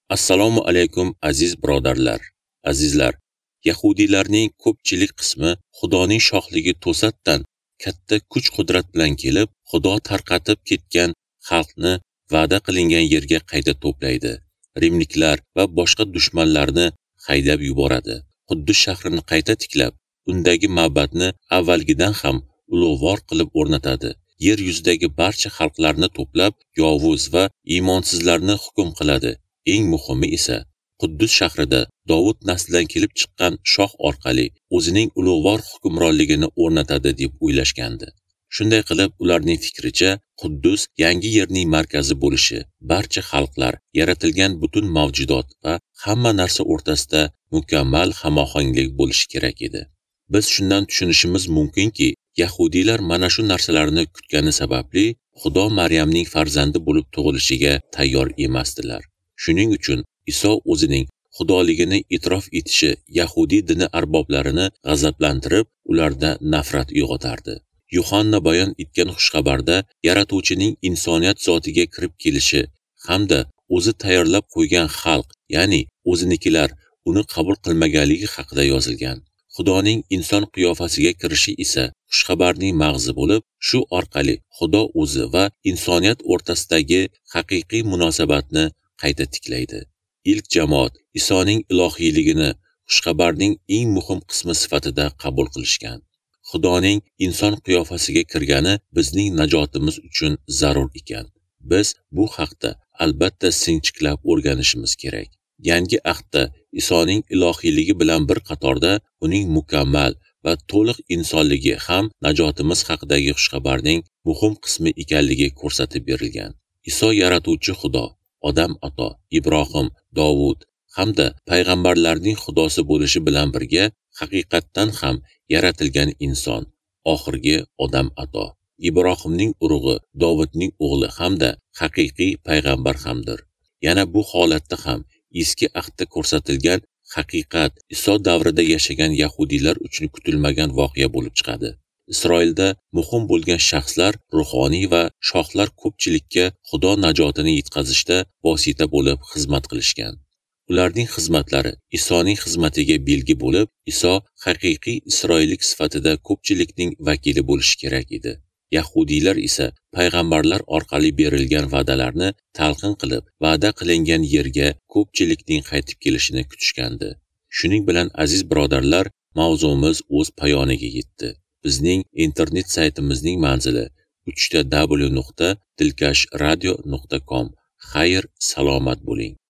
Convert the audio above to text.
Assalomu alaykum aziz birodarlar. Azizlar, Yahudiylarning ko'pchilik qismi Xudoning shohligi to'satdan katta kuch-qudrat bilan kelib, Xudo tarqatib ketgan xalqni va'da qilingan yerga qayta to'playdi. Rimliklar va boshqa dushmanlarni haydab yuboradi. Quddus shahrini qayta tiklab, undagi ma'batni avvalgidan ham ulug'vor qilib o'rnatadi. Yer yuzidagi barcha xalqlarni to'plab, yovuz va iymonsizlarni hukm qiladi. Eng muhimi esa Quddus shahrida Davud naslidan kelib chiqqan shoh orqali o'zining ulug'vor hukmronligini o'rnatadi deb o'ylashgandi. Shunday qilib, ularning fikricha, Quddus yangi yerning markazi bo'lishi, barcha xalqlar, yaratilgan butun mavjudot va hamma narsa o'rtasida mukammal hamohanglik bo'lishi kerak edi. Biz shundan tushunishimiz mumkinki, Yahudiylar mana shu narsalarni kutgani sababli Xudo Maryamning farzandi bo'lib tug'ilishiga tayyor emasdilar. Shuning uchun Iso o'zining xudoligini e'tirof etishi Yahudiy dini arboblarini g'azablantirib, ularda nafrat uyg'otardi. Yuhanna bayon etgan xushxabarda yaratuvchining insoniyat zotiga kirib kelishi hamda o'zi tayyorlab qo'ygan xalq, ya'ni o'zinikilar uni qabul qilmaganligi haqida yozilgan. Xudoning inson qiyofasiga kirishi esa xushxabarning mag'zi bo'lib, shu orqali Xudo o'zi va insoniyat o'rtasidagi haqiqiy munosabatni qayta tiklaydi. Ilk jamoat Isoning ilohiyligini xushxabarning eng muhim qismi sifatida qabul qilishgan. Xudoning inson qiyofasiga kirgani bizning najotimiz uchun zarur ekan. Biz bu haqda albatta sinchiklab o'rganishimiz kerak. Yangi ahdda Isoning ilohiyligi bilan bir qatorda uning mukammal va to'liq insonligi ham najotimiz haqidagi xushxabarning muhim qismi ekanligi ko'rsatib berilgan. Iso yaratuvchi Xudo, odam ato, Ibrohim, Davud hamda payg'ambarlarning xudosi bo'lishi bilan birga haqiqatdan ham yaratilgan inson, oxirgi odam ato. Ibrohimning urug'i, Davudning o'g'li hamda haqiqiy payg'ambar hamdir. Yana bu holatda ham eski ahdda ko'rsatilgan haqiqat Iso davrida yashagan Yahudiylar uchun kutilmagan voqea bo'lib chiqadi. Isroilda muhim bo'lgan shaxslar, ruhoniy va shohlar ko'pchilikka Xudo najotini yetkazishda vosita bo'lib xizmat qilishgan. Ularning xizmatlari Isoning xizmatiga belgi bo'lib, Iso haqiqiy isroillik sifatida ko'pchilikning vakili bo'lishi kerak edi. Yahudiylar esa payg'ambarlar orqali berilgan va'dalarni talqin qilib, va'da qilingan yerga ko'pchilikning qaytib kelishini kutishgandi. Shuning bilan aziz birodarlar, mavzumiz o'z poyoniga yetdi. Bizning internet saytimizning manzili www.dilkashradio.com. Xayr, salomat bo'ling.